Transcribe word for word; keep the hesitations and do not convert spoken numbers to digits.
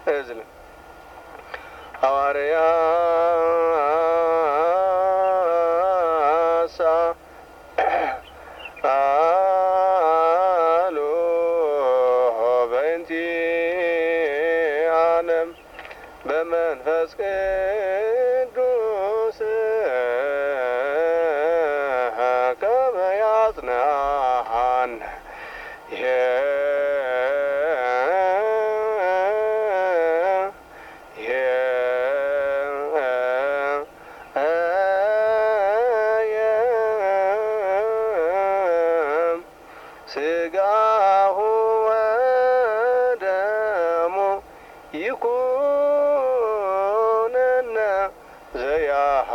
እዝል ሐዋርያ አሎ በንቲ ዓለም በመንፈስ ቅዱስ ከመ ያጽናሐን ስጋሁ ወደሙ ይኩነነ ዘያሃ